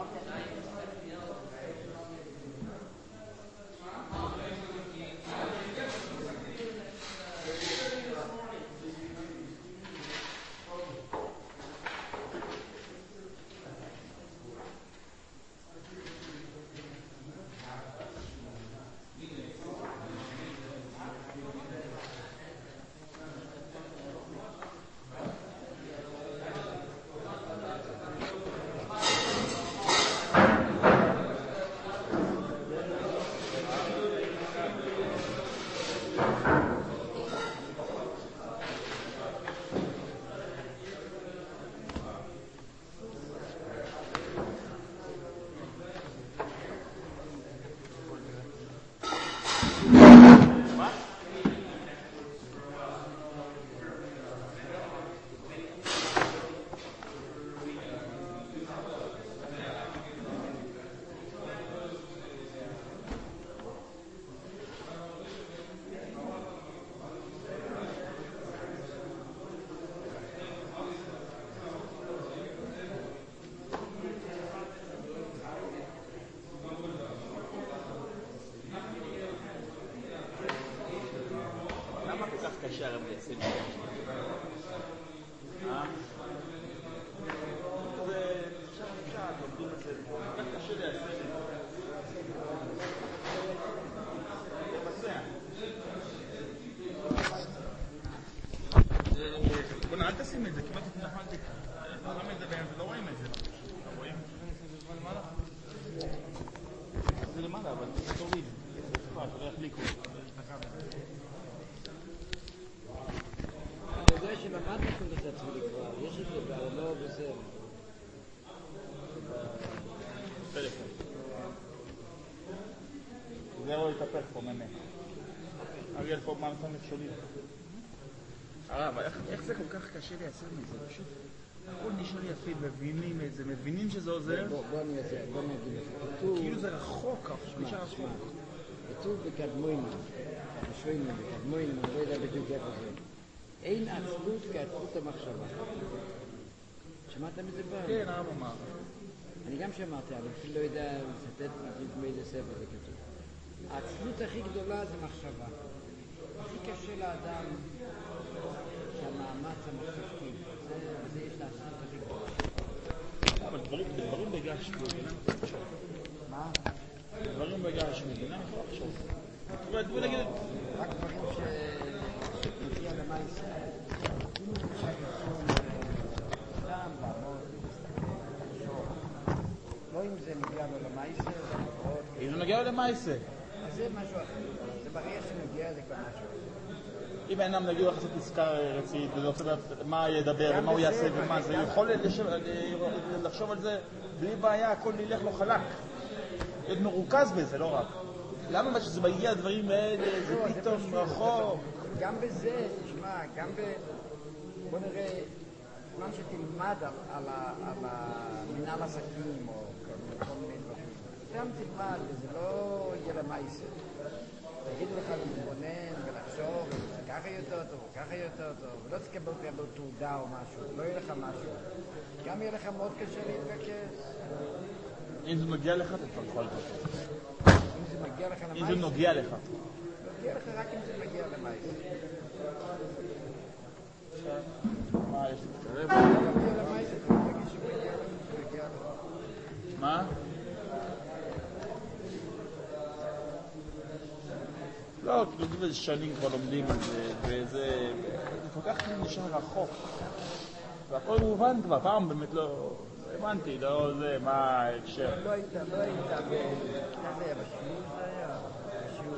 קשה הרב ליישם. זה עכשיו קשה, לומדים את זה. רק קשה ליישם את זה. בוא נעל תשים את זה, כמעט התנחלתי. למה את זה בהם ולא רואים את זה? לא רואים? זה למעלה, אבל זה תוריד. אתה לא יחליקו. שלמדנו את עצמי כבר, יש את זה בעולו וזה. טלפון. זה לא יתהפך פה מנה. אריאל פה מה נתן מכשולים. הרב, איך זה כל כך קשה ליישם את זה? פשוט הכל נשאר יפה, מבינים את זה, מבינים שזה עוזר. בוא נגיד לך. כאילו זה רחוק, נשאר רחוק. כתוב בקדמוינים, בקדמוינים, אני לא יודע בדיוק איפה זה. אין עצלות כעצלות המחשבה. שמעת מזה פעם? כן, הרב אמר. אני גם שמעתי, אבל אפילו לא יודע לצטט מאיזה ספר זה כתוב. העצלות הכי גדולה זה מחשבה. הכי קשה לאדם שהמאמץ המחשבתי. זה יש לעצלות הכי גדולה. אבל דברים בגשנו, מה? דברים בגשנו, אינם יכול לחשוב. בוא נגיד... רק דברים שמגיע למה ישראל. לא אם זה מגיע לו למייסה, אם זה מגיע לו למייסה. אז זה משהו אחר. זה ברגע שמגיע זה כבר משהו. אם אינם נגיד לך לעשות עסקה רצינית, וזה רוצה לדעת מה ידבר ומה הוא יעשה ומה זה, יכול לחשוב על זה בלי בעיה, הכל נלך לו חלק. להיות מרוכז בזה, לא רק. למה שזה מגיע לדברים האלה, זה פתאום רחוק? גם בזה, תשמע, גם בוא נראה, זמן שתלמד על המנהל עסקים או כל מיני דברים. גם תלמד, וזה לא יהיה למייסר. תגידו לך להתבונן ולחשוב, זה ככה יותר טוב, או ככה יותר טוב, ולא תקבל תעודה או משהו, לא יהיה לך משהו. גם יהיה לך מאוד קשה להתרכז. אם זה מגיע לך, אתה כבר יכול להתרכז. אם זה מגיע לך למייסר. אם זה נוגע לך. נוגע לך רק אם זה מגיע למייסר. מה יש לך? מה? לא, כאילו איזה שנים כבר לומדים על זה, וזה כל כך נשאר רחוק. והכל מובן כבר, פעם באמת לא הבנתי, לא זה, מה ההקשר. לא היית, זה היה בשיעור, זה היה בשיעור.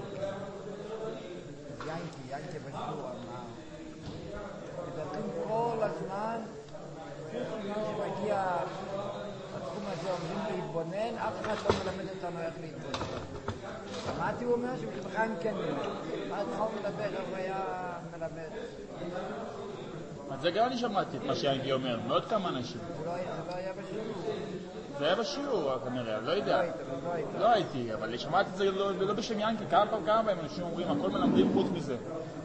ינקי בשיעור, מדברים כל הזמן, שמגיע התחום הזה אומרים להתבונן, אף אחד לא מלמד אותנו איך להתבונן. שמעתי הוא אומר שבחיים כן מלמד. מה התחום לדבר, הוא היה מלמד. אז זה גם אני שמעתי את מה שיינקי אומר, מאוד כמה אנשים. זה לא היה בשיעור. זה היה בשיעור, כנראה, לא יודע. לא הייתי, אבל שמעתי את זה לא בשם ינקי, כמה פעמים אנשים אומרים, הכל מלמדים חוץ מזה.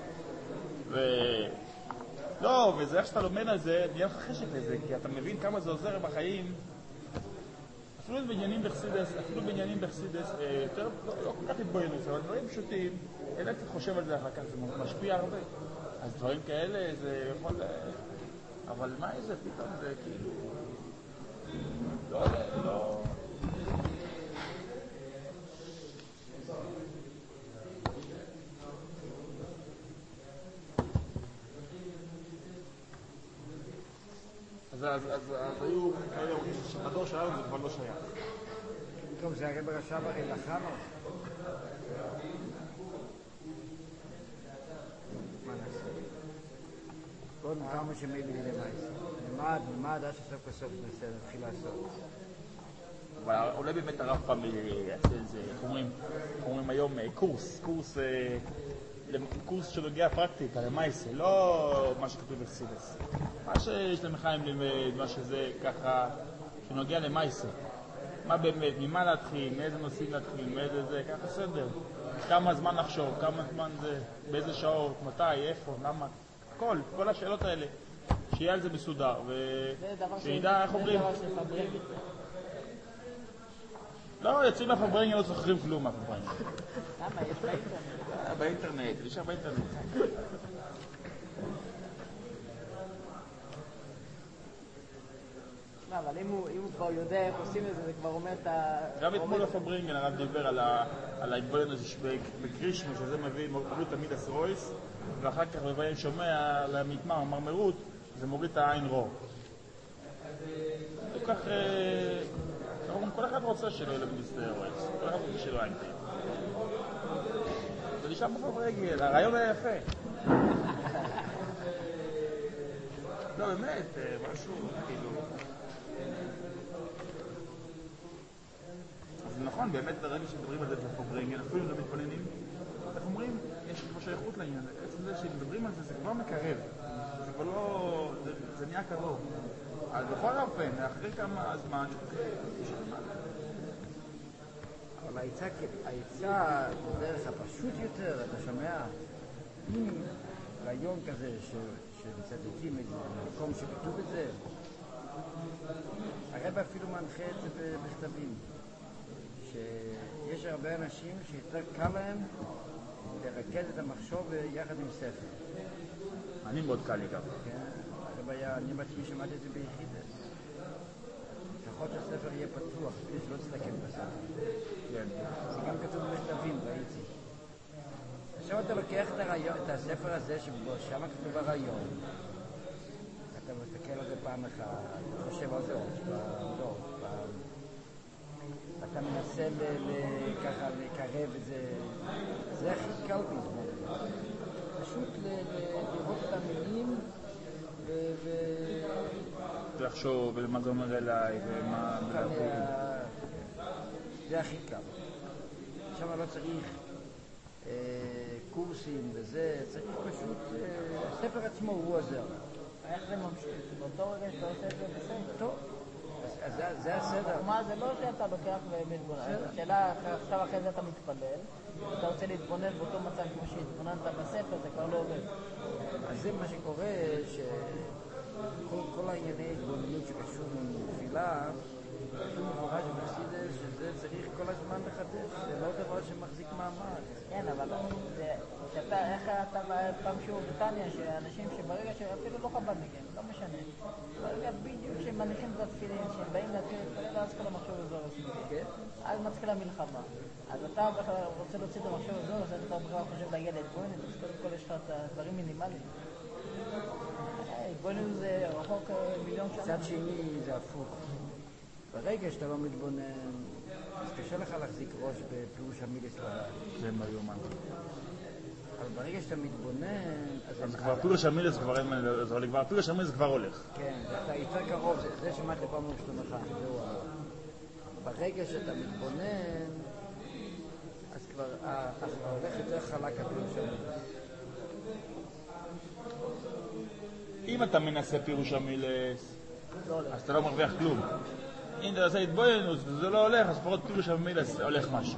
לא, וזה איך שאתה לומד על זה, נהיה לך חשק לזה, כי אתה מבין כמה זה עוזר בחיים. אפילו בעניינים בחסידס, יותר, לא כל כך התבוננות, אבל דברים פשוטים, אלא קצת חושב על זה אחר כך, זה משפיע הרבה. אז דברים כאלה, זה יכול... אבל מה זה פתאום? זה כאילו... לא... אז היו כאלה אומרים שבדור שלנו זה כבר לא שייך. טוב, זה הרי ברשב הרי לחנו. מה נעשה? בואו כמה שמי בגלל מייס. נלמד עד שסוף כסוף נתחיל לעשות. אבל אולי באמת הרב פעם יעשה איזה, איך אומרים היום, קורס שנוגע פרקטיקה, למייס, לא מה שכתוב בחסידס. מה שיש למחיים לימד, מה שזה ככה, שנוגע למייס. מה באמת, ממה להתחיל, מאיזה נושאים להתחיל, מאיזה זה, ככה סדר. כמה זמן לחשוב, כמה זמן זה, באיזה שעות, מתי, איפה, למה, כל השאלות האלה. שיהיה על זה מסודר, ושידע איך אומרים. זה דבר שפברנגי. לא, יוצאים מהפברנגי, לא זוכרים כלום מהפברנגי. למה? יש באינטרנט. באינטרנט, נשאר באינטרנט. אבל אם הוא כבר יודע איך עושים את זה, זה כבר אומר את ה... גם אתמול הפברנגן הרב דיבר על ההתבוננות בקרישמו, שזה מביא תמיד אסרויס, ואחר כך בבאים שומע למתמר, מרמרות, זה מוריד את העין רור. זה כך... כל אחד רוצה שלא יהיה למדיסטר רויס, כל אחד רוצה שלא עין תאים. זה נשאר בפברנגן, הרעיון היה יפה. לא, באמת, משהו, כאילו... אז נכון, באמת ברגע שמדברים על זה בפברנגן, אפילו לא מתפוננים, איך אומרים, יש כבר שייכות לעניין, עצם זה שמדברים על זה, זה כבר מקרב, זה כבר לא, זה נהיה קרוב. אז בכל אופן, אחרי כמה זמן, אבל העצה בדרך הפשוט יותר, אתה שומע, אם רעיון כזה שמצטטים את זה, במקום שכתוב את זה, הרב אפילו מנחה את זה במכתבים, שיש הרבה אנשים שיותר קל להם לרכז את המחשוב יחד עם ספר. אני מאוד קל לי גם. כן, הרב היה, אני בעצמי שמעתי את זה ביחידס. לפחות שהספר יהיה פתוח, כדי שלא תסתכל בספר. כן. זה גם כתוב במכתבים, ראיתי. עכשיו אתה לוקח את הספר הזה ששם כתוב הרעיון, אתה מסתכל על זה פעם אחת, אתה חושב על זה עוד פעם, אתה מנסה ככה לקרב את זה, זה הכי קל בזמן. פשוט לראות את המילים לחשוב ולמה זה אומר אליי ומה... זה הכי קל. עכשיו לא צריך קורסים וזה, צריך פשוט, הספר עצמו הוא עוזר. איך זה ממשיך? באותו רגע שאתה עושה את זה בסדר. טוב, אז זה הסדר. מה זה לא שאתה לוקח ומתבונן. השאלה, עכשיו אחרי זה אתה מתפלל, אתה רוצה להתבונן באותו מצב כמו שהתבוננת בספר, זה כבר לא עובד. אז זה מה שקורה, שכל הענייני התבוננות שקשור לתפילה, כתוב מפורש בחסידס שזה צריך כל הזמן לחדש, זה לא דבר שמחזיק מעמד. כן, אבל איך אתה פעם שיעור בטניה, שאנשים שברגע שאפילו לא חב"דניקים, לא משנה, ברגע בדיוק שמניחים את התפילין, שהם באים להתחיל להתפלל, אז כל המחשוב הזו עושים, אז מתחילה מלחמה. אז אתה רוצה להוציא את המחשוב הזו, אז אתה בכלל חושב להגיע להתבוננות, אז קודם כל יש לך את הדברים מינימליים. התבוננות זה רחוק מיליון שנה. צד שני זה הפוך. ברגע שאתה לא מתבונן, אז קשה לך להחזיק ראש בפירוש המילס לרע. זה מה יומן. אבל ברגע שאתה מתבונן, אז כבר פירוש המילס כבר אין מה לעזור, כבר פירוש המילס כבר הולך. כן, אתה יותר קרוב, זה שמעתי פעם שלומך, זהו. ברגע שאתה מתבונן, אז כבר הולך יותר חלק הפירוש המילס. אם אתה מנסה פירוש המילס, אז אתה לא מרוויח כלום. אם אתה עושה התבוננות וזה לא הולך, אז לפחות פירוש המילס הולך משהו.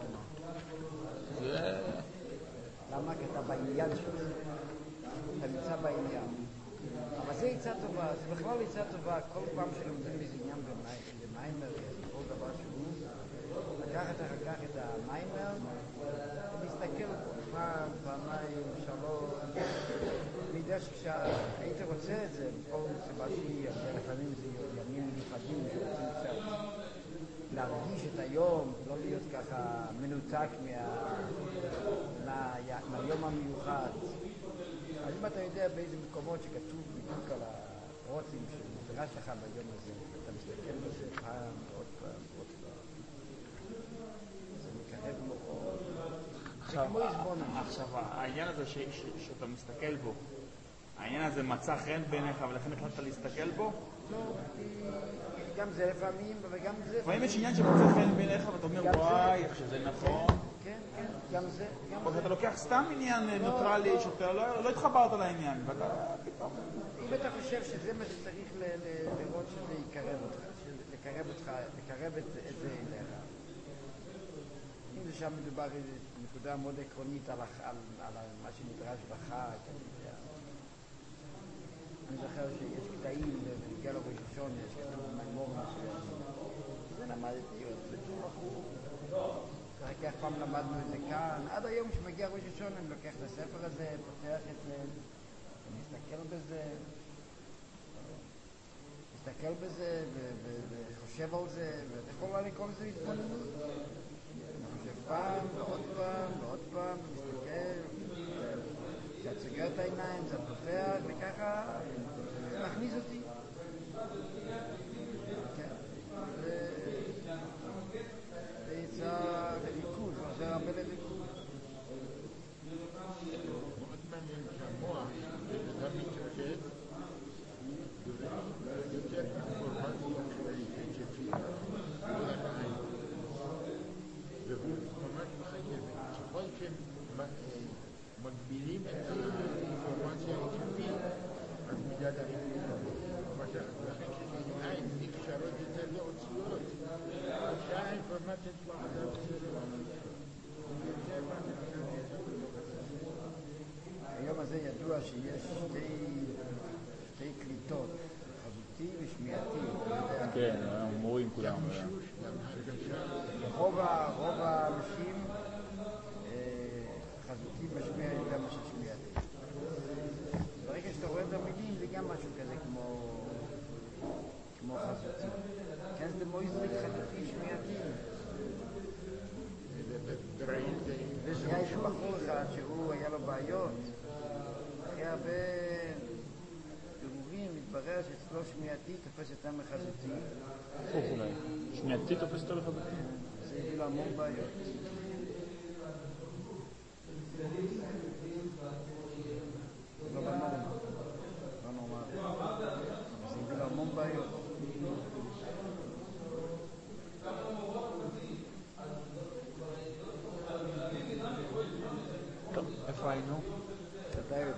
למה? כי אתה בעניין שלך. אתה נמצא בעניין. אבל זה עצה טובה, זה בכלל עצה טובה. כל פעם שלומדים איזה עניין במיימר, כל דבר שהייתי רוצה את זה, כל סיבה שהיא, לפעמים זה ימים מיוחדים שרוצים קצת להרגיש את היום, לא להיות ככה מנותק מהיום המיוחד. אז אם אתה יודע באיזה מקומות שכתוב בדיוק על הרוצים שנדרש לך ביום הזה, אתה מסתכל בזה פעם, עוד פעם, עוד פעם. זה מקרב מאוד. עכשיו, העניין הזה שאתה מסתכל בו, העניין הזה מצא חן בעיניך ולכן החלטת להסתכל בו? לא, גם זה לפעמים, וגם זה... לפעמים יש עניין שמצא חן בעיניך ואתה אומר וואי, איך שזה נכון. כן, כן, גם זה. או שאתה לוקח סתם עניין נוטרלי שאתה לא התחברת לעניין ואתה פתאום... אם אתה חושב שזה מה שצריך לראות שזה יקרב אותך, לקרב את זה אליך. אם זה שם מדובר איזו נקודה מאוד עקרונית על מה שנדרש בחג, אני זוכר שיש קטעים בנגיע לראש ראשון, יש כתוב מימור מסוים. זה למדתי עוד בטוח הוא. רק אף פעם למדנו את זה כאן. עד היום כשמגיע ראש ראשון אני לוקח את הספר הזה, פותח את זה, מסתכל בזה וחושב על זה, ויכול לקרוא לזה התבוננות. אני חושב פעם ועוד פעם ועוד פעם, מסתכל, קצת סוגר את העיניים, קצת פותח, וככה מכניס אותי. זה יצא לריכוז, זה הרבה לריכוז. מאוד מעניין שהמוח, כשאדם מתרכז, יותר אינפורמציה כללית, שתפילה, ולעין. והוא ממש מחייב. ככל שמגבילים את האינפורמציה האיכותית, אז מידת הריכוז. לכן כשעיניים נקשרות יותר לאוציות, שהאינפורמציה שלך זה היום הזה ידוע שיש שתי קליטות, חזותי ושמיעתי. כן, אומרים כולם. רוב האנשים חזותי משמיע יותר מאשר שמיעתי. ברגע שאתה רואה את המילים זה גם משהו כזה כמו חזותי. כן, זה מויזריק חזותי שמיעתי. והיה איזה בחור אחד שהוא היה לו בעיות, אחרי הרבה בירורים מתברר שאצלו שמיעתי תופס יותר מחזותי. הפוך אולי, שמיעתי תופס יותר מחזותי. זה הביא לו המון בעיות. לא נורמל. זה הביא לו המון בעיות. טוב, איפה היינו? אתה יודע.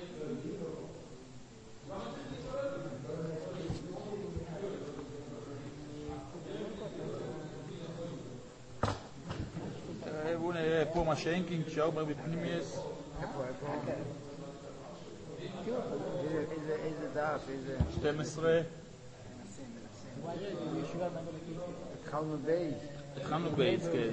בואו נראה פה מה שאינקינג שאומר בפנים יש. איפה? איזה דף, איזה... 12. התחלנו בייס. התחלנו בייס, כן.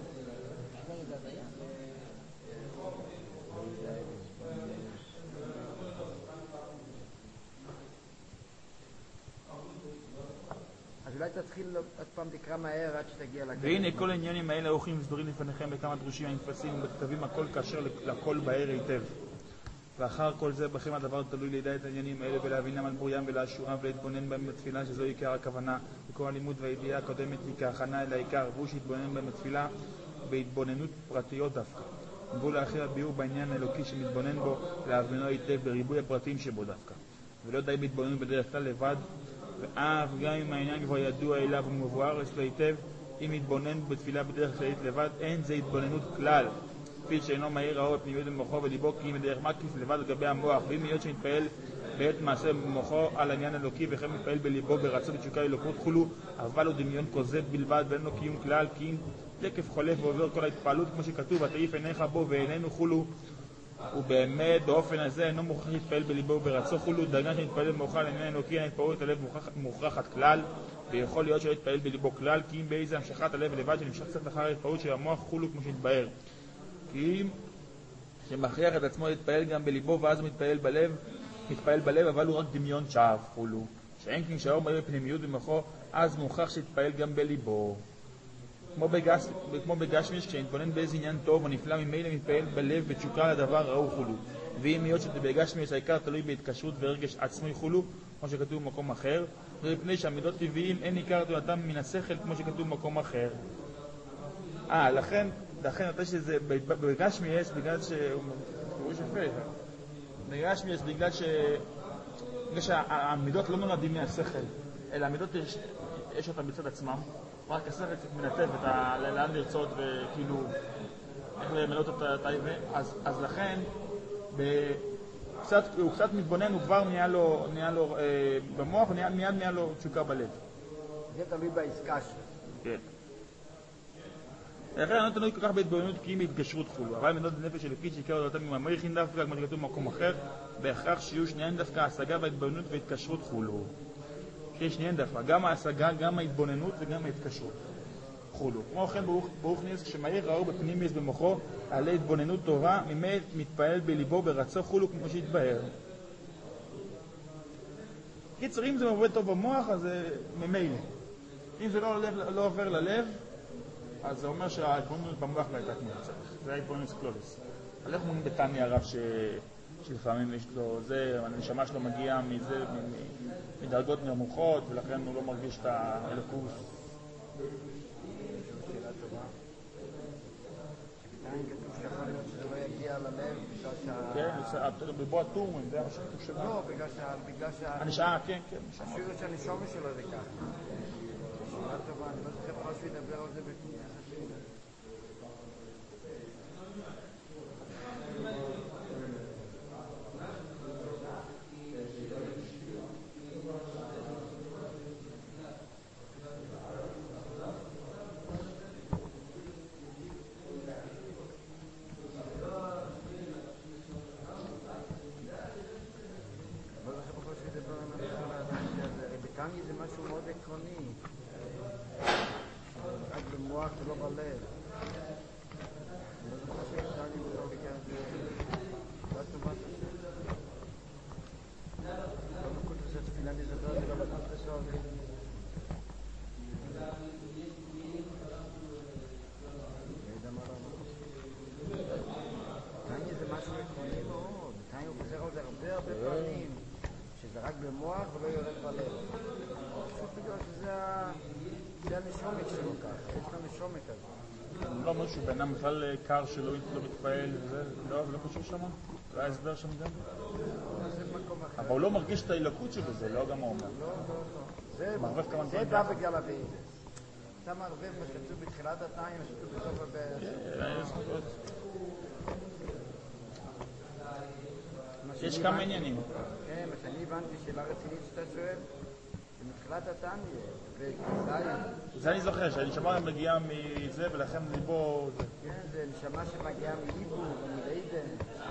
אז אולי תתחיל עוד פעם תקרא מהר עד שתגיע לכאן. והנה כל העניינים האלה עורכים וסדורים לפניכם בכמה דרושים הנתפסים ובכתבים הכל כאשר לכל בהר היטב. ואחר כל זה בכם הדבר תלוי לידע את העניינים האלה ולהבינם על בוריים ולאשורם ולהתבונן בהם בתפילה שזו עיקר הכוונה. וכל הלימוד והידיעה הקודמת היא כהכנה אל העיקר, והוא שיתבונן בהם בתפילה בהתבוננות פרטיות דווקא. ובואו לאחר הביאור בעניין האלוקי שמתבונן בו להבינו היטב בריבוי הפרטים שבו דווקא. ולא די בהתבוננות בדרך כלל לבד, ואף גם אם העניין כבר ידוע אליו ומבואר אצלו היטב, אם יתבונן בתפילה בדרך כללית לבד, אין זה התבוננות כלל. כפי שאינו מהיר האור פנימיות במוחו וליבו, כי אם בדרך מקיף לבד לגבי המוח, ואם להיות שמתפעל בעת מעשה במוחו על עניין אלוקי, וכן מתפעל בליבו ברצון ותשוקה אלוקות חולו, אבל הוא דמיון כוזב בלבד ואין לו קיום כלל, כי אם תקף חולף ועובר כל ההתפעלות כמו שכתוב, ותעיף עיניך בו ועינינו חולו, ובאמת באופן הזה אינו מוכרח להתפעל בליבו ברצון חולו, דרגה שמתפעל במוחו על עניין אלוקי, ההתפעלות הלב מוכרחת כלל, ויכול להיות שלא יתפעל בליבו כלל, כי אם באיזה המשכת הלב לבד שנמשך קצת אחר ההתפעלות של המוח חולו כמו שהתבהר. כי אם שמכריח את עצמו להתפעל גם בליבו ואז הוא מתפעל בלב, מתפעל בלב, אבל הוא רק דמיון שווא חולו. שאין כן שהאור מלא בפנימיות במוחו, אז מוכרח שהתפעל גם בליבו. כמו בגשמי, כשהתבונן באיזה עניין טוב או נפלא, ממילא מתפעל בלב בתשוקה לדבר ראו חולו. ואם להיות שבגשמי העיקר תלוי בהתקשרות ורגש עצמי חולו, כמו שכתוב במקום אחר, ומפני שהמידות טבעיים אין עיקר תולדתם מן השכל, כמו שכתוב במקום אחר. לכן אתה שזה בגשמי יש בגלל בגשמי יש בגלל שהמידות לא נולדים מהשכל, אלא המידות יש אותם בצד עצמם, רק השכל מנתב לאן לרצות וכאילו איך למלות את הטייבה, אז לכן הוא קצת מתבונן, הוא כבר נהיה לו במוח, מיד נהיה לו תשוקה בלב. זה תלוי בעסקה שלו. כן. לכן אני לא תלוי כל כך בהתבוננות כי אם בהתגשרות חולו. אבל מידות נפש שלפית שעיקר אותם עם המריחין דווקא, כמו שכתוב במקום אחר, בהכרח שיהיו שניהם דווקא ההשגה וההתבוננות וההתקשרות חולו. שיש שניהם דווקא, גם ההשגה, גם ההתבוננות וגם ההתקשרות חולו. כמו כן ברוך ניס, כשמאיר ראו בפנימיוס במוחו עלי התבוננות טובה, ממילא מתפעל בליבו ברצו חולו כמו שהתבהר. קיצר, אם זה עובד טוב במוח, אז זה ממילא. אם זה לא עובר ללב, אז זה אומר שההתבוננות במוח לא הייתה כמו שצריך. זה ההתבוננות קלולוס. על איך אומרים בתניא הרב שלפעמים יש לו זה, הנשמה שלו מגיעה מדרגות נמוכות, ולכן הוא לא מרגיש את האלוקות. שאלה טובה. בינתיים כתוב שיכול להיות שזה לא יגיע ללב בגלל כן, בבוא הטורמים, זה מה שכתוב שלנו. לא, בגלל כן. השאיר שהנשומר שלו זה ככה. שאלה טובה, אני לא זוכר משהו ידבר על זה בפנייה. בטניה זה משהו מאוד עקרוני, רק במוח ולא בלב. אני לא זוכר שבטניה זה לא בגלל זה, לא טובת השם. לא בקוד עושה תפילה, אני זוכר, זה לא בקוד עושה הרבה. בטניה זה משהו עקרוני מאוד, בטניה הוא חוזר על זה הרבה פעמים. שזה רק במוח ולא יורד בלב. פשוט בגלל שזה הנשומת שלו ככה, יש לו נשומת כזה. לא משהו, בעינם בכלל קר שלא מתפעל וזה, לא קשור שם? לא היה הסבר שם גם? זה במקום אחר. אבל הוא לא מרגיש את הילקות שלו, זה לא גם אומר. לא. זה בא בגלל הווידס. אתה מערבב מה שכתוב בתחילת התניא, מה שכתוב בסוף הבאר. יש כמה עניינים. כן, מה שאני הבנתי, שאלה רצינית שאתה שואל, זה מתחילת התניא, וכזיין. זה אני זוכר, שהנשמה מגיעה מזה ולכן ליבו... כן, זה נשמה שמגיעה מליבו ומלידן.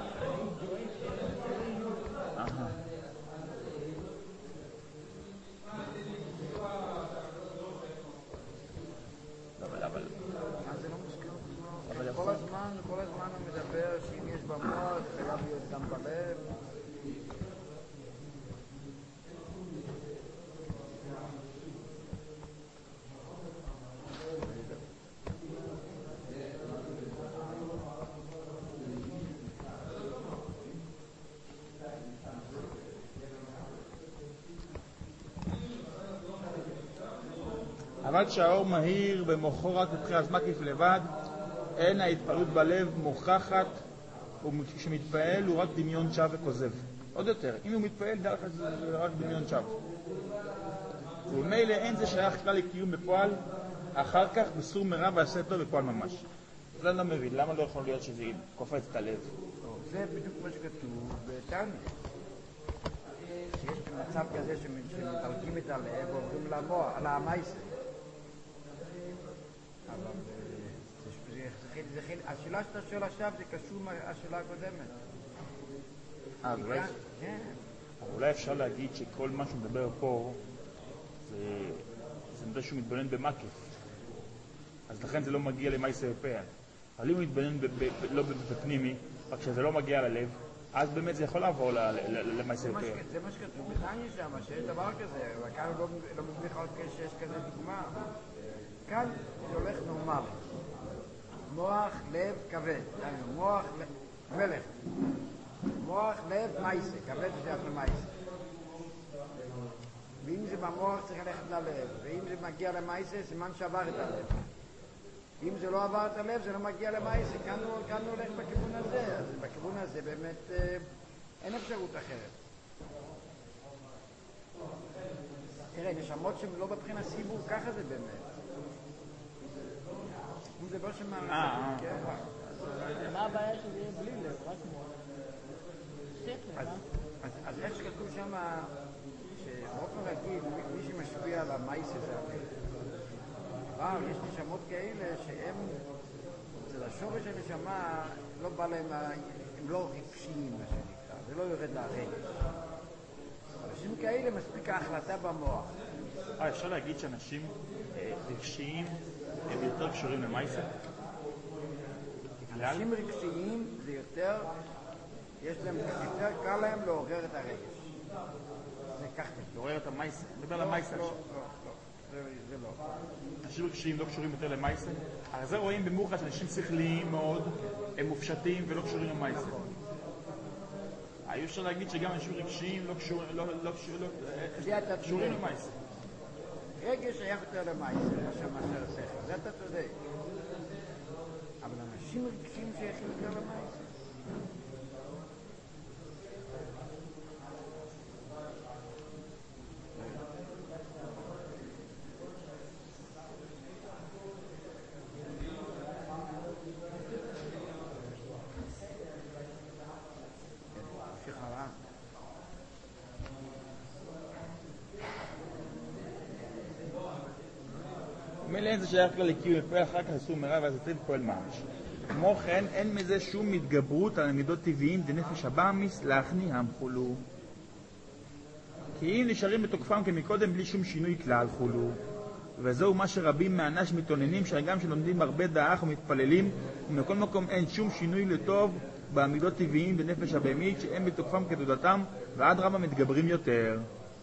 אבל... זה לא מוזכר. כל הזמן הוא מדבר שאם יש במוח, חייב להיות גם בלב. אבל כשהאור מהיר במוחו רק מבחינת מקיף לבד, אין ההתפעלות בלב מוכחת, וכשמתפעל הוא רק דמיון שווא וכוזב. עוד יותר, אם הוא מתפעל דרך זה רק דמיון שווא. ומילא אין זה שייך כלל לקיום בפועל, אחר כך בסור מרע ועשה טוב בפועל ממש. זה אני לא מבין, למה לא יכול להיות שזה קופץ את הלב? זה בדיוק מה שכתוב בתניא. שיש מצב כזה שמתלקים את הלב ועוברים למעשה. אבל השאלה שאתה שואל עכשיו זה קשור מהשאלה הקודמת. אולי אפשר להגיד שכל מה שהוא מדבר פה זה מדבר שהוא מתבונן במקיף. אז לכן זה לא מגיע למעשה בפועל. אבל אם הוא מתבונן לא בפנימי, רק שזה לא מגיע ללב, אז באמת זה יכול לעבור למעשה יותר. זה מה שכתוב בתניא שם, שיש דבר כזה, אבל כאן לא מביא לך עוד שיש כזה דוגמה. כאן זה הולך נורמלי. מוח, לב, כבד. מוח, מלך. מוח, לב, מייסה. כבד שייך למייסה. ואם זה במוח צריך ללכת ללב. ואם זה מגיע למייסה, סימן שעבר את הלב. אם זה לא עבר את הלב, זה לא מגיע למייסה. כאן הוא הולך בכיוון הזה. אז בכיוון הזה באמת אין אפשרות אחרת. תראה, נשמות שהן לא בבחינת סיבור, ככה זה באמת. אם זה לא שמערכת, כן. מה הבעיה שזה יהיה בלי לב, רק מוח? אז איך שכתוב שם, שבאופן רגיל, מי שמשפיע על המייס הזה, אבל יש נשמות כאלה שהם, לשורש הנשמה, לא בא להם, הם לא רגשיים, מה שנקרא, זה לא יורד לרגש. אנשים כאלה מספיק ההחלטה במוח. אפשר להגיד שאנשים רגשיים הם יותר קשורים למייסה? אנשים רגשיים זה יותר, יש להם, יותר קל להם לעורר את הרגש. זה כך. לעורר את המייסה? מדבר על המייסה. לא, זה לא. אנשים רגשיים לא קשורים יותר למייסה? הרי זה רואים במוחד שאנשים שכליים מאוד, הם מופשטים ולא קשורים למייסה. אפשר להגיד שגם אנשים רגשיים לא קשורים למייסה. רגש שייך יותר למייסה, מאשר השכל. זה אתה צודק. אבל אנשים רגשיים שייכים יותר למייסה. מילא אין זה שייך כלל לקיום מפועל, אחר כך עשו מרע ואז יתריד פועל ממש. כמו כן, אין מזה שום מתגברות על המידות טבעיים דנפש הבאמיס להכניע חולו. כי אם נשארים בתוקפם כמקודם בלי שום שינוי כלל חולו. וזהו מה שרבים מהאנש מתאוננים, שגם שלומדים הרבה דאח ומתפללים, ומכל מקום אין שום שינוי לטוב בעמידות טבעיים דנפש הבאמית, שהם בתוקפם כתודתם, ועד רבה מתגברים יותר.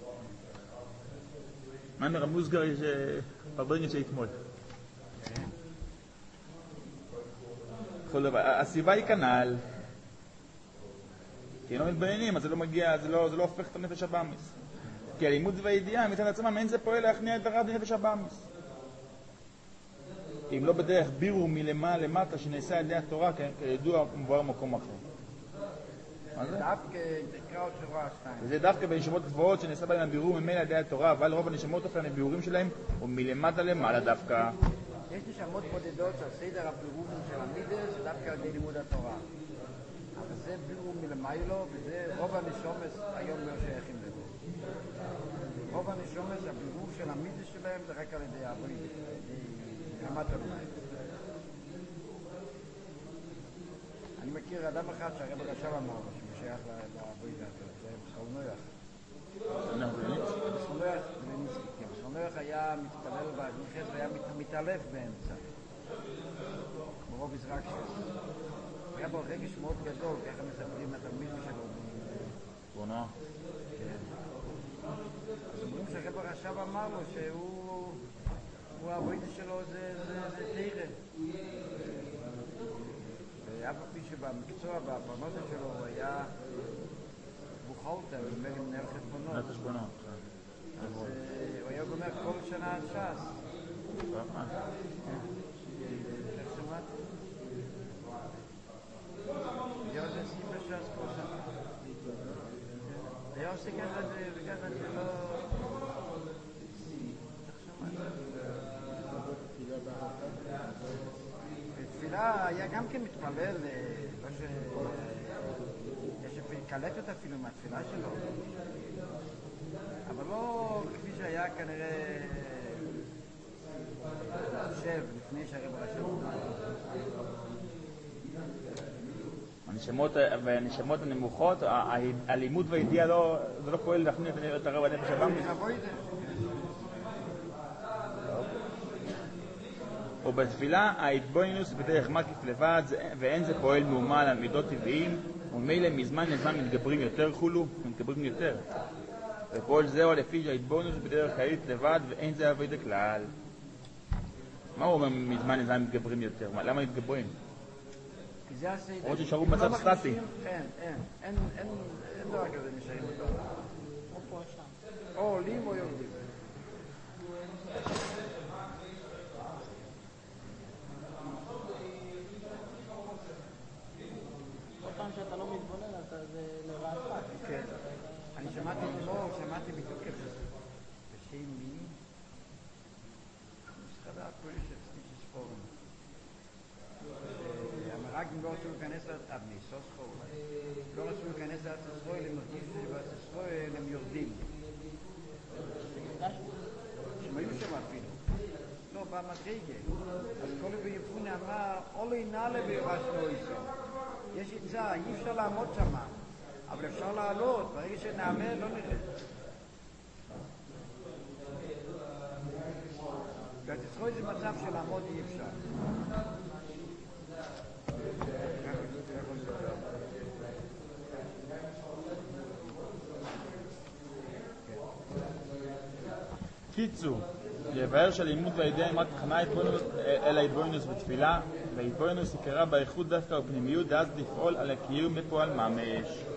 מה אומר המוסגר פרברינגל שאתמול? הסיבה היא כנל, כי לא מתביינים, אז זה לא מגיע, זה לא הופך את הנפש הבאמיס. כי הלימוד והידיעה מצד עצמם אין זה פועל להכניע את הרב לנפש הבאמיס. אם לא בדרך בירו מלמעלה למטה שנעשה על ידי התורה, כידוע מבואר מקום אחר. זה דווקא תקראות שבוע 2. וזה דווקא בנשמות גבוהות שנעשה בהם הבירור ממילא על ידי התורה, אבל רוב הנשמות אופן הבירורים שלהם הוא מלמטה למעלה דווקא. יש נשמות בודדות שהסדר הבירורים של המידע זה דווקא על ידי לימוד התורה. אבל זה בירור מלמיילו, וזה רוב הנשומס היום לא שייכים לזה. רוב הנשומס, הבירור של המידע שלהם זה רק על ידי העבודה, על ידי רמת הלמיילו. אני מכיר אדם אחד שהרב רשב אמר שהוא שייך לעבודה, זה בסולנויח. בסולנויח בניסי, כן. בסולנויח היה מתפלל בנכס והיה מתעלף באמצע. ברוב יזרק שלו. היה בו רגש מאוד גדול, ככה מספרים התלמיד שלו. בונה. כן. אז אומרים שהרב רשב אמר לו שהוא העבודה שלו זה תירה. אף פי שבמקצוע, בפרנסה שלו, הוא היה בוכלטר, הוא מנהל חשבונות. מנהל חשבונות, אז הוא היה גומר כל שנה עד ש"ס. איך שמעת? היה עושה סיבה ש"ס כל שנה. היה עושה ככה וככה שלא... איך שמעת? בתפילה היה גם כן מתפלל, לא ש... יש קלטת אפילו מהתפילה שלו, אבל לא כפי שהיה כנראה חושב לפני שהרב רשב. והנשמות הנמוכות, הלימוד והידיעה זה לא פועל להכניע את הרב הנפש הבאמיס. ובתפילה ההתבוננות בדרך מקיף לבד, ואין זה פועל מאומה על מידות טבעיים, ומילא מזמן לזמן מתגברים יותר חולו, מתגברים יותר. וכל זהו לפי שההתבוננות בדרך חיית לבד ואין זה עבודה כלל. מה הוא אומר מזמן לזמן מתגברים יותר? למה מתגברים? או ששארו במצב סטטי. אין דבר כזה נשארים אותו. או פה או שם. או עולים או יורדים. כל פעם שאתה לא מתבונן, זה לרעתך. כן. אני שמעתי בדיוק את זה. בשם מי? מסתבר פוליש אצלי שספורם. המרגים לא רצו להיכנס לאבני, סוסחו. לא רצו להיכנס לארץ ישראל, הם מרגישו שבארץ ישראל הם יורדים. שהם היו שם אפילו. לא, במדרגה. אז כל ויפונה אמר, אולי נעלה וירשנו איסו. יש עצה, אי אפשר לעמוד שם. אבל אפשר לעלות, ברגע שנעמד לא נראה. בארץ ישראל זה מצב של לעמוד אי אפשר. קיצור, יבהר שהלימוד והידיעה רק תחנה אל ההתבוננות בתפילה, וההתבוננות יקרה באיכות דווקא ופנימיות, ואז לפעול על הקיום בפועל ממש.